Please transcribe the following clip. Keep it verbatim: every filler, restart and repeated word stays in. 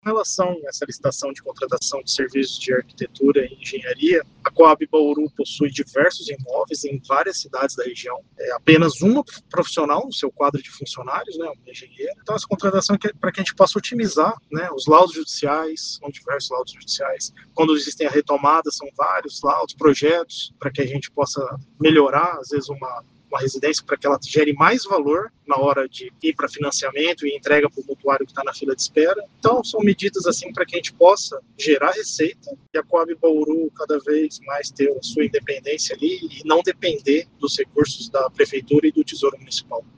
Com relação a essa licitação de contratação de serviços de arquitetura e engenharia, a Coab Bauru possui diversos imóveis em várias cidades da região. É apenas uma profissional no seu quadro de funcionários, né, uma engenheira. Então, essa contratação é para que a gente possa otimizar, né, os laudos judiciais, são diversos laudos judiciais. Quando existem a retomada, são vários laudos, projetos, para que a gente possa melhorar, às vezes, uma uma residência para que ela gere mais valor na hora de ir para financiamento e entrega para o mutuário que está na fila de espera. Então, são medidas assim para que a gente possa gerar receita e a Coab Bauru cada vez mais ter a sua independência ali e não depender dos recursos da prefeitura e do Tesouro Municipal.